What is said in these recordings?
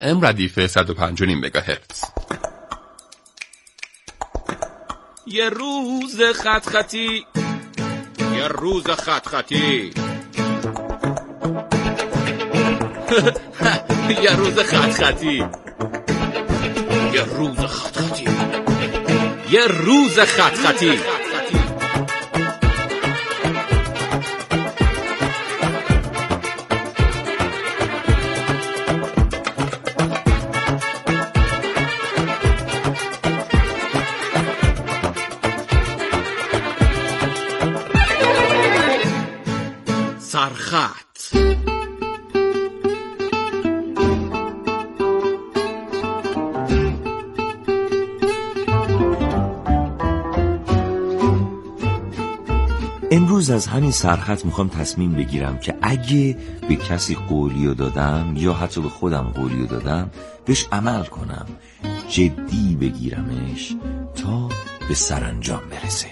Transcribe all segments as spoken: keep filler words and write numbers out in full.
ام ردیف صد و پنج و نیم مگاهرتز. یه روز خط خطی، یه روز خط خطی یه روز خط خطی یه روز خط خطی یه روز خط خطی سرخط. امروز از همین سرخط میخوام تصمیم بگیرم که اگه به کسی قولیو دادم یا حتی به خودم قولیو دادم بهش عمل کنم، جدی بگیرمش تا به سرانجام برسه.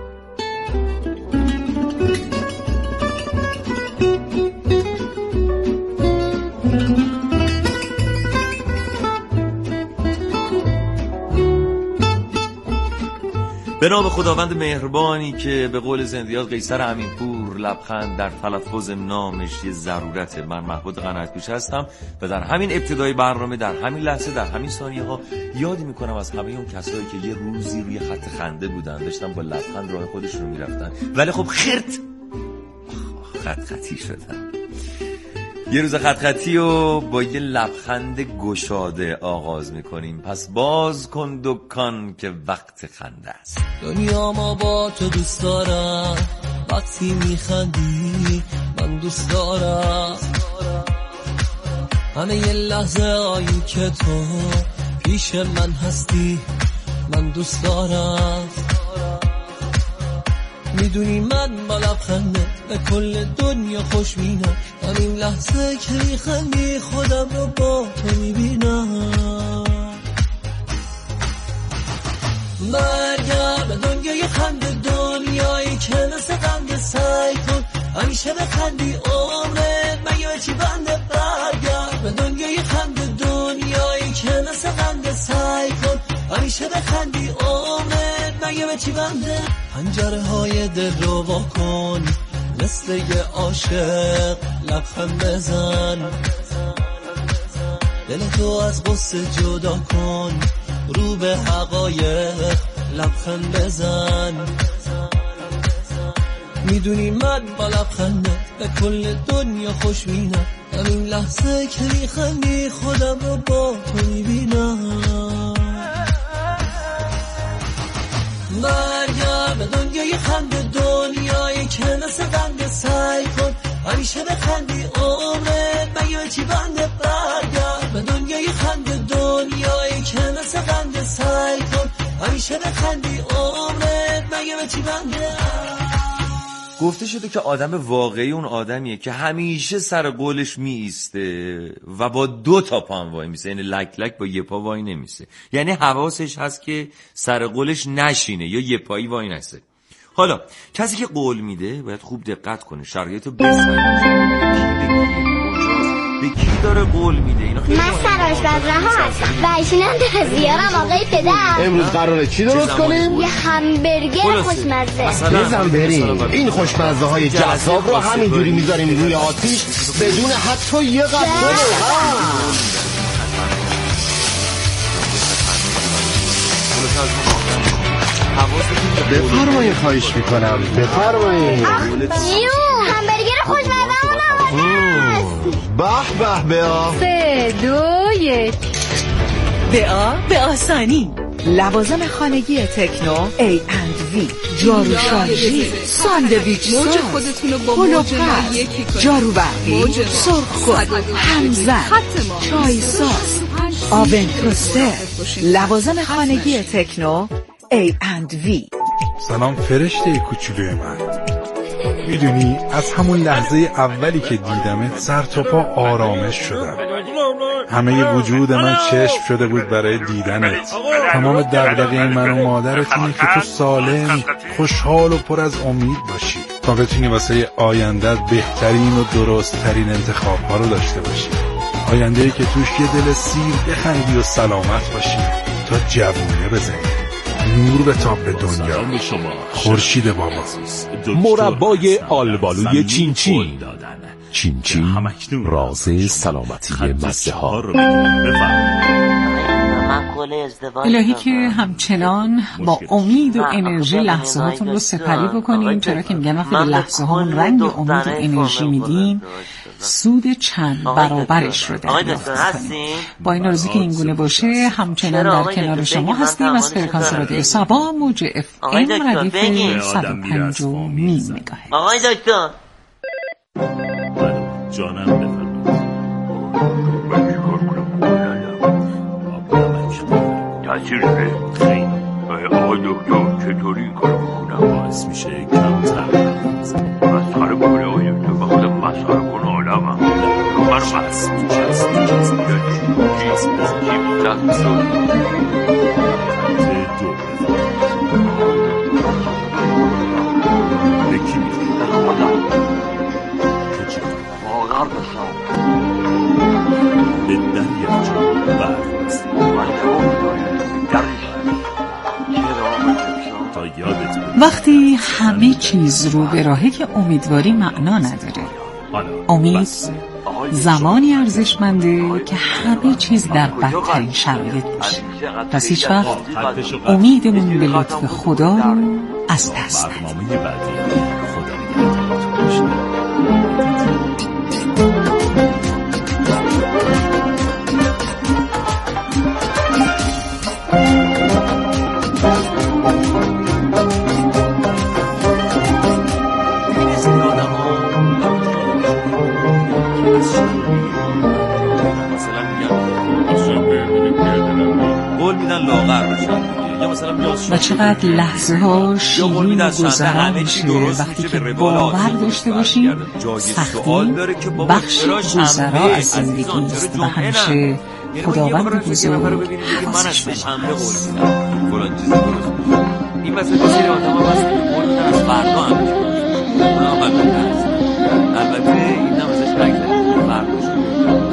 به نام خداوند مهربانی که به قول زندیات قیصر امینپور لبخند در تلفظ نامش یه ضرورته. من محمود قناعت‌پوش هستم و در همین ابتدای برنامه، در همین لحظه، در همین ثانیه ها یادی میکنم از همه اون کسایی که یه روزی روی خط خنده بودن، داشتن با لبخند راه خودشون رو میرفتن ولی خب خرت خط خطی شدن. یه روز خط خطی رو با یه لبخند گشاده آغاز میکنیم. پس باز کن دکان که وقت خنده است. دنیا ما با تو دوست دارم، وقتی میخندی من دوست دارم، همه یه لحظه آیی که تو پیش من هستی من دوست دارم. میدونی من با لبخنده به کل دنیا خوش بینم، همین لحظه که میخندی خودم رو با تو میبینم. مرگم به دنیای خنده، دنیایی که مثل خنده، سعی کن همیشه بخندی عمرت مگه چی بنده. برگرد به دنیای خنده، دنیایی که مثل خنده، سعی کن همیشه بخندی عمرت مگه به چی بنده. پنجره های دل رو وا کن، مثل یه عاشق لبخند بزن، دل تو از غصه جدا کن، رو به حقایق لبخند بزن. میدونی من با لبخنده به کل دنیا خوش بینم، همین لحظه که میخندی خودم رو با تو میبینم. مرگم به دنیای خنده، دنیایی که مثل خنده، سعی کن همیشه بخندی عمرت مگه چی بنده. برگرد به دنیای خنده، دنیایی که مثل خنده، سعی کن همیشه بخندی عمرت مگه چی بنده. گفته شده که آدم واقعی اون آدمیه که همیشه سر قولش می ایسته و با دو تا پا وای میسه، یعنی لک لک با یه پا وای نمیسه، یعنی حواسش هست که سر قولش نشینه یا یه پایی وای نسه. حالا کسی که قول میده باید خوب دقت کنه، شرایطو بسنجه، به کی داره قول میده. اینا خیلی من سرآشپز رها هستم و ایشونم دستیارم آقای پدر. امروز قراره چی درست کنیم؟ یه همبرگر خوشمزه. بزن بریم. این خوشمزه های جذاب رو همینجوری میذاریم روی آتیش بدون حتی یه قطره روغن. بفرمایید، خواهش میکنم بفرمایید. جون همبرگر خوشمزه به به بیا. سه دو یک. بیا به آسانی. لوازم خانگی تکنو ای اند وی، جارو شارژی، ساندویچ ساز، هلوپس، جارو برقی، سرخ گل، همزن، چای ساز، آون توستر. لوازم خانگی تکنو ای اند وی. سلام فرشته کوچولوی من. میدونی از همون لحظه اولی که دیدمت سر تا پا آرامش شدم. همه وجود من چشم شده بود برای دیدنت. تمام دغدغه من و مادرت اینه که تو سالم، خوشحال و پر از امید باشی تا بتونی واسه آیندت بهترین و درست ترین انتخاب ها رو داشته باشی. آینده‌ای که توش یه دل سیر بخندی و سلامت باشی تا جوونه بزنی، نور به تاب به دنیا. خورشید بابا. مربای آلبالوی چین چین. چین چین راز سلامتی مزه ها. الهی که همچنان با امید و انرژی لحظه هاتون رو سپری بکنیم، چرا که میگن وقتی به لحظه هامون رنگ امید و انرژی میدیم سود چند برابرش رو دریافت میکنیم. با این آرزو که این گونه باشه همچنان در کنار شما هستیم از فرکانس رادیو سبا موج اف ام ردیف صد و پنج و نیم مگاهرتز. آقای دکتر جانم بفرمایید. من چیکار کنم؟ تاثیر به خیلی. آقای دکتر چطوری این کارو بکنم؟ باعث میشه کمتر مسخره کنه. آقای دکتر به خودم مسخره کنه آدمم. من بس میچست میچست میچست بکی میخواد واقعا بسام به دریا چون برخواست تا یادت بود وقتی همه چیز رو به راهی که امیدواری معنا نداره. امید زمانی ارزشمنده که همه چیز در بدترین شرایط باشه. پس هیچ وقت امیدمون به لطف خدا رو از دست ندیم. و چقدر لحظه ها شیرین و گذران میشه وقتی که باور داشته باشیم سختی بخش گذرا از زندگی است و همیشه خداوند بزرگ حواسش به ما هست. این وسط بسیاری آدم ها بسید که بردن از فردا هم البته این هم ازش بگذاریم فردا شده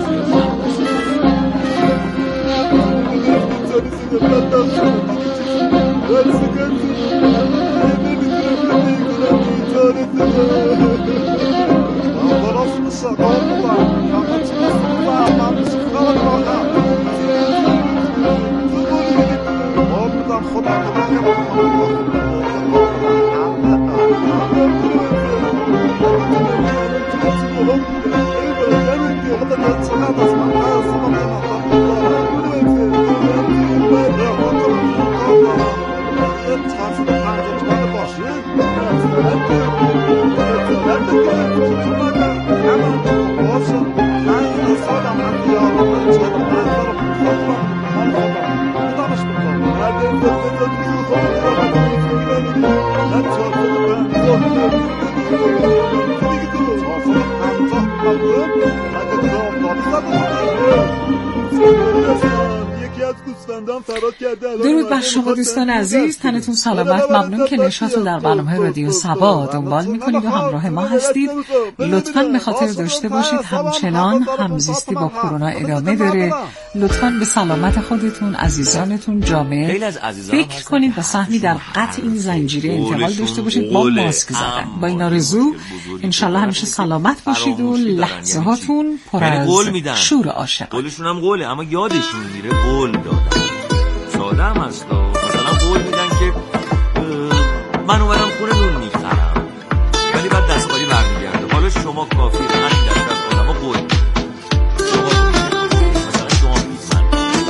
درود بر شما دوستان عزیز، تنتون سلامت. ممنون که نشاط رو در برنامه رادیو سبا دنبال میکنید و همراه ما هستید. لطفاً به خاطر داشته باشید همچنان همزیستی با کرونا ادامه داره. لطفاً به سلامت خودتون، عزیزانتون، جامعه فکر کنید و سهمی در قطع این زنجیره انتقال داشته باشید با ماسک زدن. با این آرزو انشالله همیشه سلامت باشید و لحظه هاتون پر از شور عاشق. قولشون هم قوله اما یادشون میره قول دادن. ساده هم هست مثلا قول میدن که من اومدم خونه نون میخرم ولی بعد دستمالی برمیگرده. حالا شما کافی همین دست از آدم ها قول شما مثلا شما میگید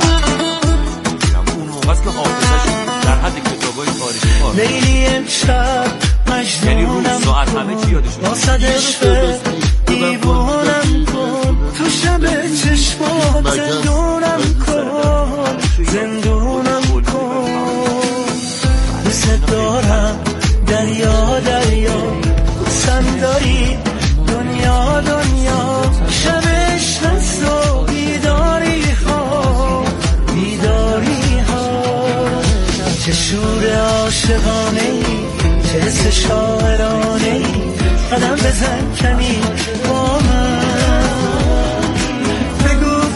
من اون موقع است که حافظش در حد کتابای تاریخی کار لیلی امشب مجنونم ساعت همه چی یادشون واسد عشق دیوانم کن تو شب چشمات زندونم کن زندونم کن دوست دارم دریا دریا دوستم داری دنیا دنیا شب عشق است و بیداری ها بیداری ها چه شور عاشقانه ای چه حس شاعرانه ای قدم بزن کمی با من بگو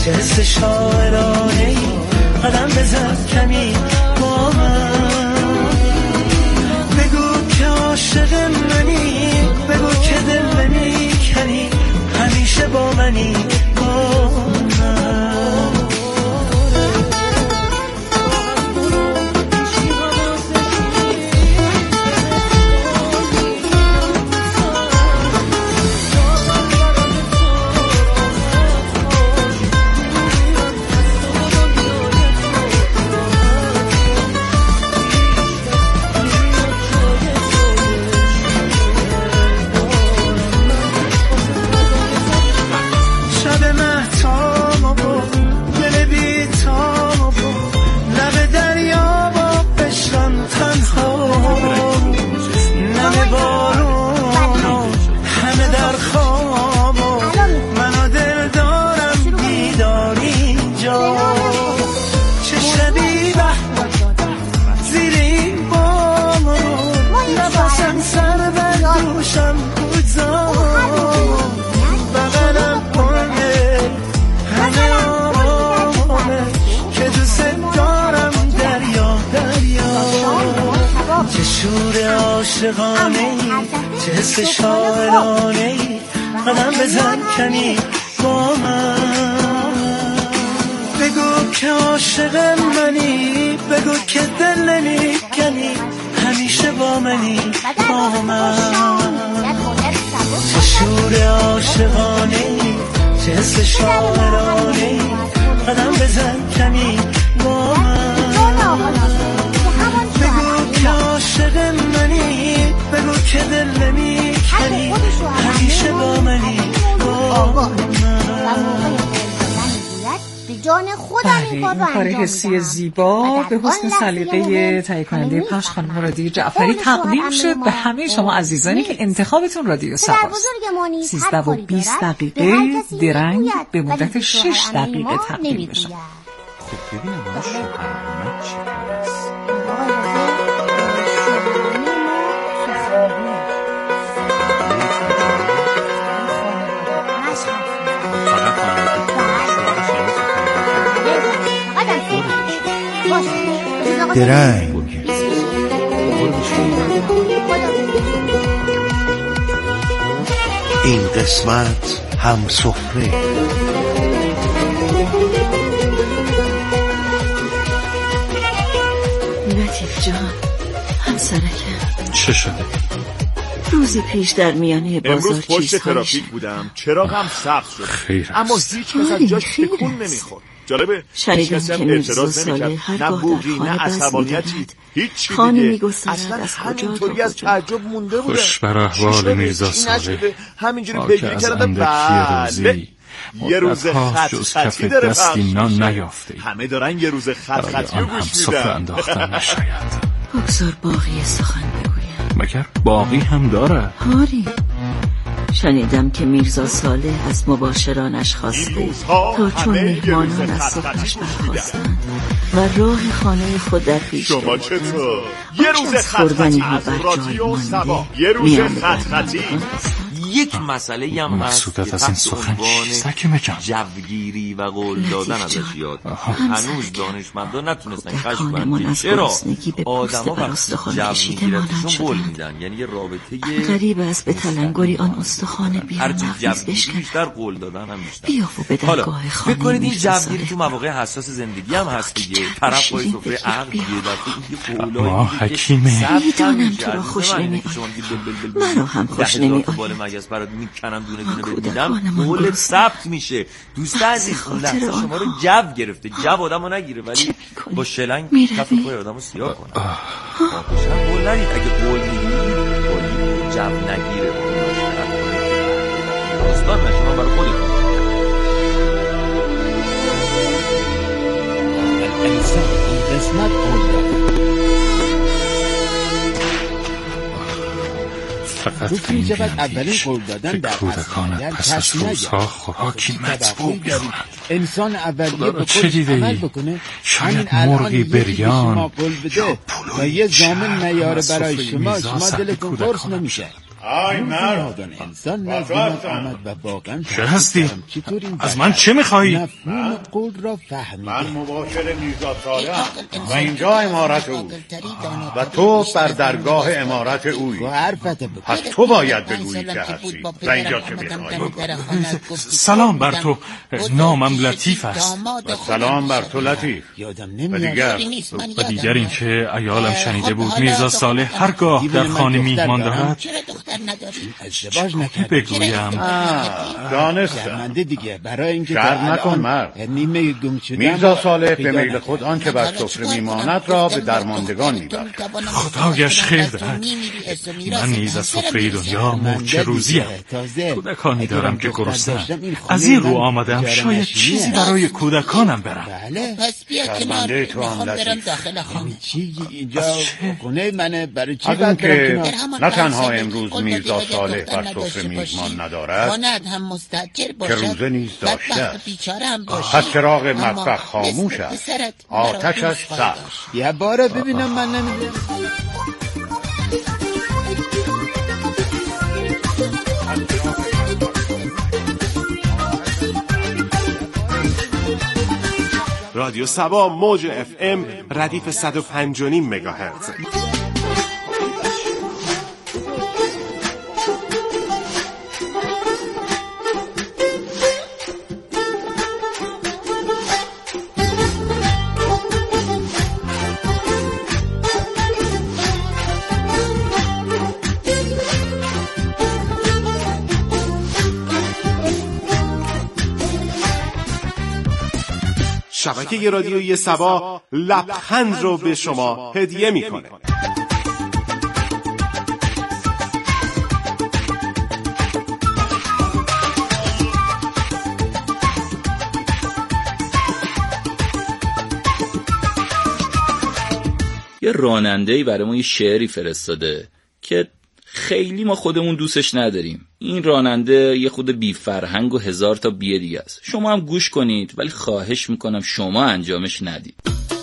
چه حس شاعرانه ای قدم بزن کمی با من بگو که عاشق منی بگو که دل نمیکنی همیشه با منی با من چه حس شاعرانه ای قدم بزن کمی با من بگو که عاشق منی بگو که دل نمیکنی همیشه با منی با من چه شور عاشقانه ای چه حس شاعرانه ای قدم بزن کمی با من بگو که عاشق منی بگو که دل نمیکنی همیشه با منی با من این کار حسی زیبا به حسن سلیقه تهیه کننده پخش خانم مرادی جعفری تقدیم شد به همه شما عزیزانی که انتخابتون رادیو سباست. سیزده و بیست دقیقه درنگ به مدت شش دقیقه تقدیم بشه. خب ببینم اون شوهر چی هست؟ درنگ این قسمت هم سفره لطیف جان همسرکم چه شده؟ روزی پیش در میانه بازار امروز پشت ترافیک بودم چراغم سبز شد خیر اما هیچ کس از جاش تکون نمیخورد. جالبه شنیدم که میرزا صالح هرگاه در خانه بس میدارد خانه میگسند از کجا همینطوری از تعجب مونده بودم. خوش بر احوال میرزا صالح همینجوری پیگیری کردم بله یه روز خط خطی داره دستی نان نیافته همه دارن یه روز خط خطی رو گوش میدن انداختن نشاید بگذار باقی سخن بگویم مگر باقی هم داره؟ آری شنیدم که میرزا صالح از مباشرانش خواسته تا چون مهمانان از صبحش برخواستند و راه خانه خود در پیش شما چطور؟ یه روز خط خطی از رادیو سبا یه روز خط خطی یک مسئله هم هست که تحت عنوان جوگیری و قول دادن ازش یاد هنوز دانشمندان نتونستن کشف کنن چرا آدما وقتی جو میگیرتشون قول میدن، یعنی یه رابطه غریب است به تلنگری آن استخوان بیرون محفظ بشکنه بیشتر قول دادن هم بیشتر. بیا و به درگاه خانه بکنید این جوگیری تو مواقع حساس زندگی هم هست دیگه. طرف پای سفره عقد یه دفعه این قولایی حکیمه میدونم تو را خوش نمیاد منو هم خوش نمیاد برات میکنم دونه دونه ببینم قول ثبت میشه. دوست عزیز اون لحظه شما رو جو گرفته. جو آدمو نگیره ولی با شلنگ کف پای آدمو سیاه کنه. واقعا قول ندید اگه قول میدید قول جو نگیره داستان شما برای خودتون. الانسان این قسمت قول فقط این جبت اولین قول دادن در کودکانت پس از روزها خوراکی مطبوع بخورند. انسان اولیه به خودش عمل بکنه شاید مرغی بریان یا پلوی و یه زامن نیاره برای شما شما دلتون قرص نمیشه. آی مرد انسان نزد من آمد و واقعا چه هستی؟ از من چه میخوایی؟ مفهوم قول را فهمیده. من مباشر میرزا صالح و اینجا امارت او و تو بر درگاه امارت اوی. پس تو باید بگویی که هستی و اینجا چه میخوایی. سلام بر تو، نامم لطیف است. و سلام بر تو لطیف. و دیگر و دیگر این که عیالم شنیده بود میرزا صالح هرگاه در خانه میهمان دارد ازدواج نکرد بگویم. دانستم دیگه برای اینکه شرم نکن مرد. نیمه گم شدم میرزا صالح به میل خود آنچه بر سفره میماند را به درماندگان میبخشد. خدایش خیر دهد. من نیز از سفره دنیا مرچ روزیم. کودکانی دارم که گرسنه‌اند. از این رو آمدم شاید چیزی برای کودکانم برم. پس بیا کنار میخوام برم داخل خانه. چی اینجا خونه منه؟ برای چی از اون که نه تنها امروز میرزا صالح بر سفره میهمان ندارد که روزه نیز داشته است. پس چراغ مطبخ خاموش است، آتشش سبز. یه بار ببینم من نمیدونم. رادیو سبا موج اف ام ردیف صد و پنج و نیم مگاهرتز. شبکه رادیویی سبا لبخند رو به شما هدیه میکنه. یه راننده‌ای برای ما یه شعری فرستاده که خیلی ما خودمون دوستش نداریم. این راننده یه خود بی فرهنگ و هزار تا بیه دیگه است. شما هم گوش کنید ولی خواهش میکنم شما انجامش ندید.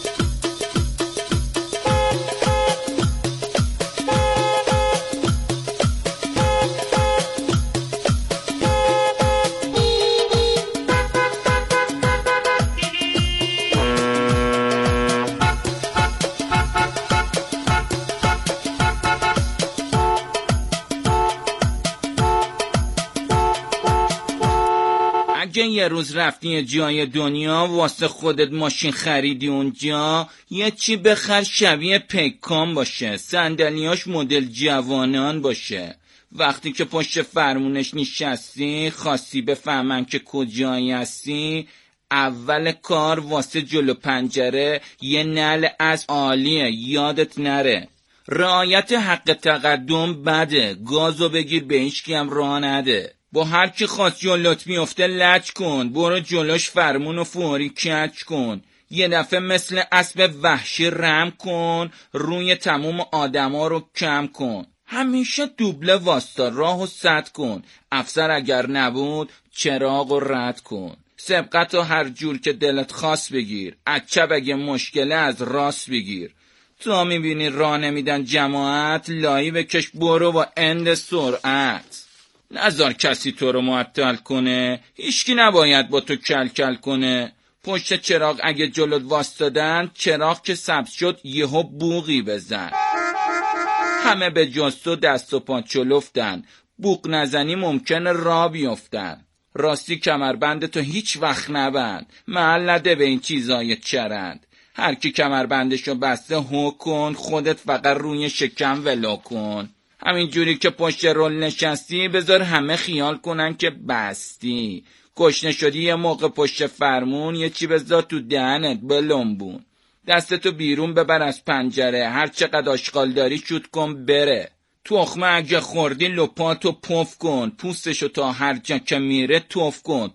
اگه یه روز رفتی جای دنیا واسه خودت ماشین خریدی اونجا، یه چی بخر شبیه پیکان باشه، صندلیاش مدل جوانان باشه. وقتی که پشت فرمونش نشستی خواستی بفهمن که کجایی هستی، اول کار واسه جلو پنجره یه نعل از عالیه، یادت نره. رعایت حق تقدم بده، گازو بگیر به هیچکی هم راه نده. با هر کی خواست جلوت میفته لج کن، برو جلوش فرمون و فوری کج کن. یه دفعه مثل اسب وحشی رم کن، روی تموم آدما رو کم کن. همیشه دوبله واستا راهو سد کن، افسر اگر نبود چراغو رد کن. سبقتو هر جور که دلت خواست بگیر، اچب اگه مشکله از راست بگیر. تا میبینی راه نمیدن جماعت، لایی بکش برو با اند سرعت. نذار کسی تو رو معطل کنه، هیچکی نباید با تو کل کل کنه. پشت چراغ اگه جلوت واسطادن، چراغ که سبز شد یهو بوقی بزن. همه به جز تو دست و پا چلفتن، بوق نزنی ممکنه راه بیفتن. راستی کمربند تو هیچ وقت نبند، محل نده به این چیزای چرند. هر کی کمربندشو بسته هو کن، خودت فقط روی شکم ولو کن. همین جوری که پشت رول نشستی بذار همه خیال کنن که بستی. گشنه شدی یه موقع پشت فرمون، یه چی بذار تو دهنت بلنبون. دستتو بیرون ببر از پنجره، هر چقدر آشغال داری شوت کن بره. تخمه اگه خوردی لپاتو پف کن، پوستشو تا هر جا که میره توف کن.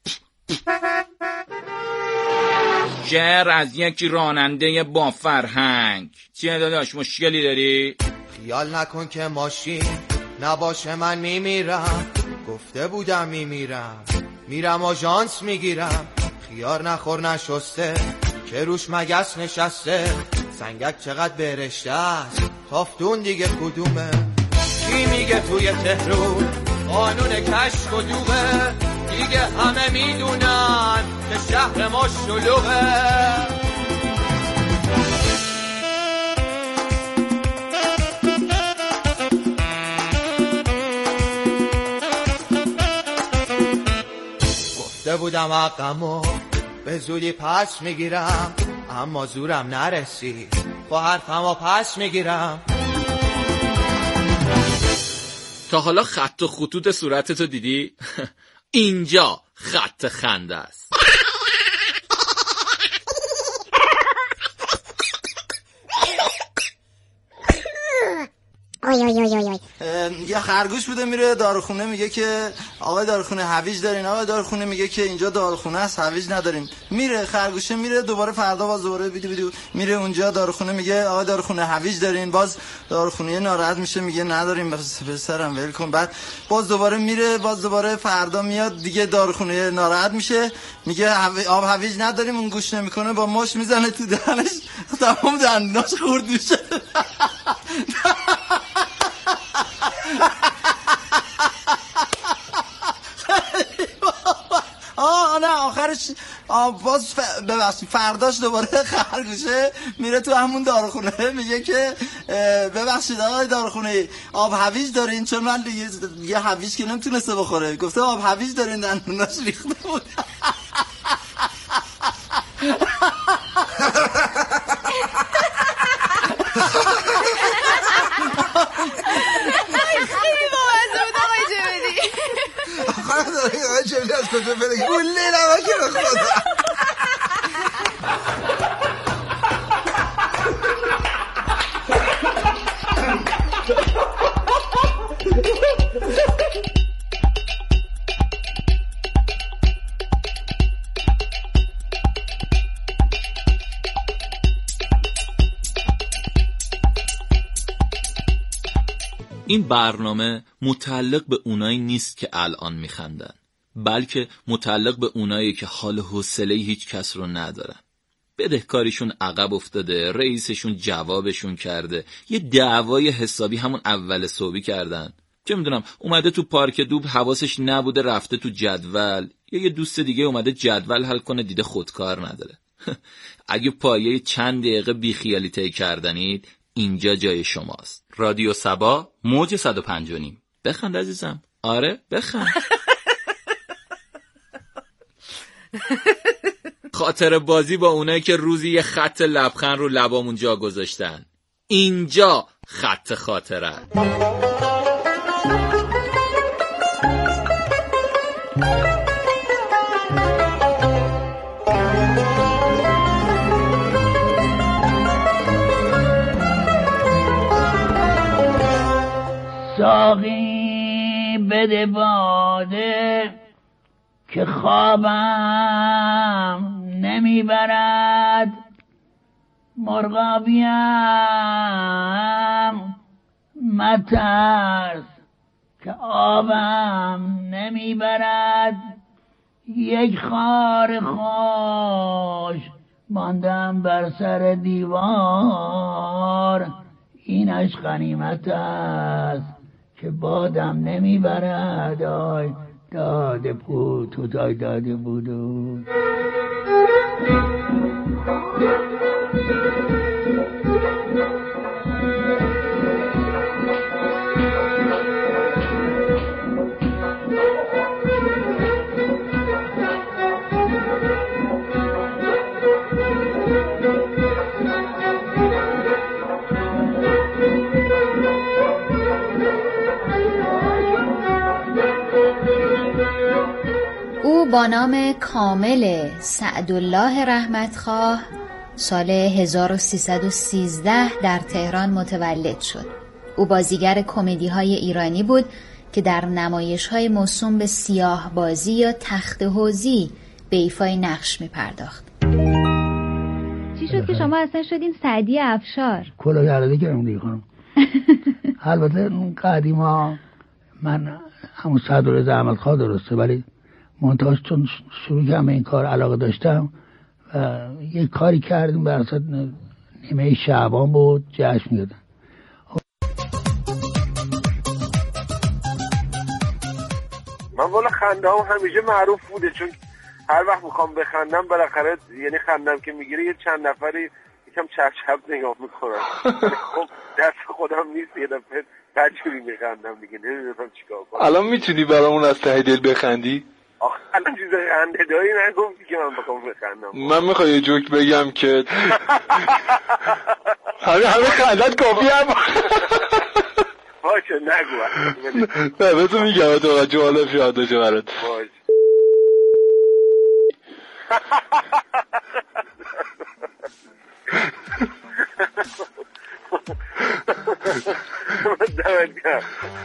شعر از یکی راننده با فرهنگ. چیه داداش مشکلی داری؟ خیال نکن که ماشین نباشه من میمیرم، گفته بودم میمیرم، میرم آژانس میگیرم. خیار نخور نشسته که روش مگس نشسته، سنگک چقدر برشته است تافتون دیگه کدومه. کی میگه توی تهرون قانون کشف و دوغه؟ دیگه همه میدونن که شهر ما شلوغه. گفته بودم حقمو به زودی پس میگیرم، اما زورم نرسید، با حرفمو پس میگیرم. تا حالا خط و خطوط صورتتو دیدی؟ اینجا خط خنده است. آی آی آی آی یه خرگوش بوده میره داروخونه، میگه که آقای داروخونه هویج دارین؟ آقای داروخونه میگه که اینجا داروخونه است، هویج نداریم. میره خرگوشه میره دوباره فردا باز دوباره بیدو بیدو میره اونجا داروخونه، میگه آقای داروخونه هویج دارین؟ باز داروخونه ناراحت میشه میگه نداریم. بس پسرم ول کن. بعد باز دوباره میره، باز دوباره فردا میاد دیگه داروخونه ناراحت میشه میگه آب هویج نداریم. اون گوش نمیکنه با مش میزنه تو دهنش، تمام دندوناش خورد میشه. آه نه آخرش باز ف... ببخشید فرداش دوباره خرگوشه میره تو همون داروخونه میگه که ببخشید آقای داروخونه آب هویج دارین؟ چون من یه هویج که نمیتونسته بخوره، گفته آب هویج دارین، دندوناش ریخته بود. آقای جبلی از کجا بده گوله نماکه به خدا. این برنامه متعلق به اونایی نیست که الان میخندن، بلکه متعلق به اونایی که حال حوصله هیچ کس رو ندارن. بدهکاریشون عقب افتاده، رئیسشون جوابشون کرده، یه دعوای حسابی همون اول صبحی کردن، چه میدونم اومده تو پارک دوب حواسش نبوده رفته تو جدول، یا یه دوست دیگه اومده جدول حل کنه دیده خودکار نداره. اگه پایه چند دقیقه بیخیالی طی کردنید اینجا جای شماست. رادیو سبا موج صد و پنج و نیم. بخند عزیزم. آره بخند. خاطر بازی با اونایی که روزی یه خط لبخند رو لبامون جا گذاشتن. اینجا خط خاطره. ساقی بده باده که خوابم نمیبرد، مرغابیم مترس که آبم نمیبرد، یک خار خوش ماندم بر سر دیوار، اینش غنیمت است که بادم نمیبرد. آی داده بود تو دای داده بودو. او با نام کامل سعدالله رحمتخواه سال هزار و سیصد و سیزده در تهران متولد شد. او بازیگر کمدی‌های ایرانی بود که در نمایش‌های موسوم به سیاه بازی یا تخت حوزی به ایفای نقش می‌پرداخت. چی شد که شما اصلا شدین سعدی افشار؟ کلا گرده کردم دیگه خانم. البته قدیما من همون سعدالله رحمتخواه درسته، ولی منتهاش چون شروع کردم به این کار علاقه داشتم و یک کاری کردیم بر اساس نیمه شعبان بود جشن می‌دادن. من والا خنده هم همیشه معروف بوده، چون هر وقت میخوام بخندم بالاخره یعنی خندم که میگیره یه چند نفری یکم چپ چپ نگاه میکنن. خب دست خودم نیست یه دفعه بدجوری میخندم دیگه، نمیدونم چیکار کنم. الان میتونی برامون از ته دل بخندی؟ آخه الان چیز خنده داری نگفتی که من بخوام بخندم. من میخوای یه جوک بگم که همه همه خندت کافی هم باشه نگو. نه بهتون میگم تو جالب شاید باشه برات. باشه دمت گرم.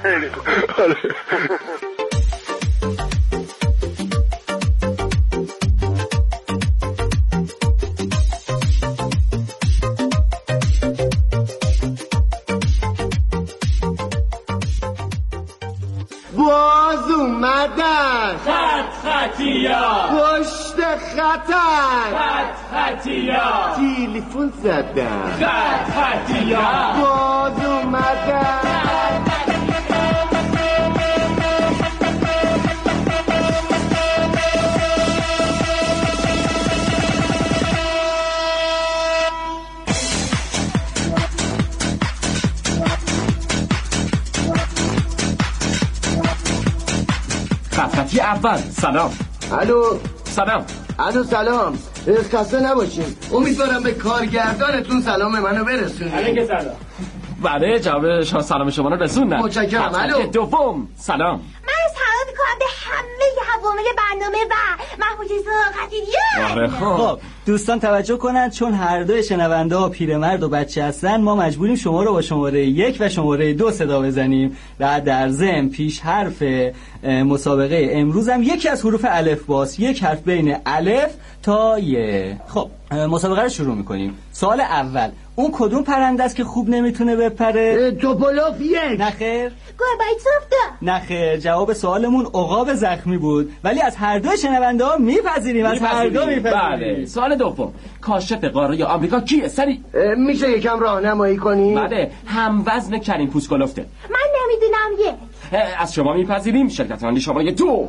باز اومدن خط خطیا، پشت خطن خط خطیا، تیلیفون زدن خط خطیا، باز اومدن. خطی اول سلام. الو سلام. الو سلام. خسته نباشین. امیدوارم به کارگردانتون سلام منو برسونید. علیک سلام. بله جواب شما سلام شما رو رسوندم. متشکرم. الو دوم سلام. من سلام میکنم به همه عوامل برنامه و محمود زاغدیه. آره خب دوستان توجه کنند چون هر دوی شنونده ها پیرمرد و بچه هستن ما مجبوریم شما رو با شماره یک و شماره دو صدا بزنیم و در ضمن پیش حرف مسابقه امروز هم یکی از حروف الف باست، یک حرف بین الف تا ی. خب مسابقه رو شروع میکنیم. سوال اول، اون کدوم پرنده است که خوب نمیتونه بپره؟ توپولوف یک. نخیر. گربایتسوفته. نخیر. جواب سوالمون عقاب زخمی بود، ولی از هر دو شنونده ها میپذیریم. از هر دو میپذیریم. بله. سوال دوم، کاشف قاره آمریکا کیه؟ سری میشه یکم راهنمایی کنی؟ بله، هم وزن کریم پوسکلفته. من نمیدونم یه. از شما میپذیریم. شرکت رانی شماره دو.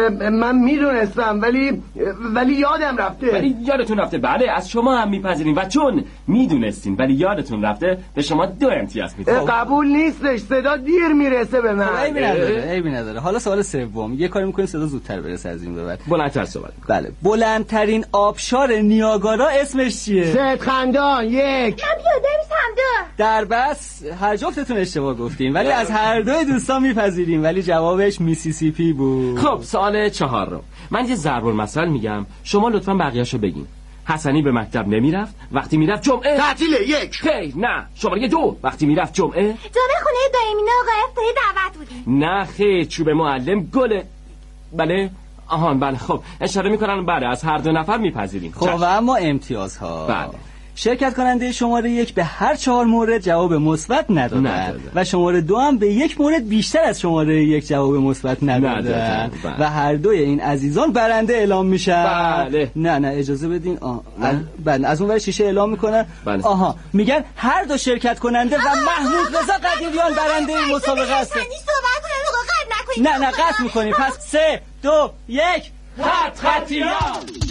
من میدونستم ولی ولی یادم رفته. ولی یادتون رفته. بله از شما هم میپذیریم و چون میدونستین ولی یادتون رفته به شما دو امتیاز میدیم. قبول نیستش، صدا دیر میرسه به من. عیبی نداره، عیبی نداره. حالا سوال سوم، یه کاری میکنیم صدا زودتر برسه از این به بعد. بلندتر صحبت. بله. بلندترین آبشار نیاگارا اسمش چیه؟ سدخندان یک. من پیاده میشم دو. در بس هر جفتتون اشتباه گفتین ولی از هر دوی دوستان میپذیریم، ولی جوابش میسیسیپی بود. خب سوال چهار رو من یه ضرب المثل میگم، شما لطفاً بقیه‌شو بگین. حسنی به مکتب نمیرفت، وقتی میرفت جمعه تعطیله یک. خیر نه، شماره دو وقتی میرفت جمعه جمعه خونه دایمینه آقا افتاری دعوت بودیم. نه خیر، چوب معلم گله. بله آهان بله. خب اشاره میکنن بله از هر دو نفر میپذیریم. خب و اما امتیازها. بله. شرکت کننده شماره یک به هر چهار مورد جواب مثبت ندادن و شماره دو هم به یک مورد بیشتر از شماره یک جواب مثبت ندادن و هر دوی این عزیزان برنده اعلام میشن. بله. نه نه اجازه بدین. آه. بله از اون ور شیشه اعلام میکنن. بله. آها میگن هر دو شرکت کننده و محمود رضا قدیریان برنده این مسابقه هستن. نه نه قطع میکنیم. پس سه دو یک خط خطیان.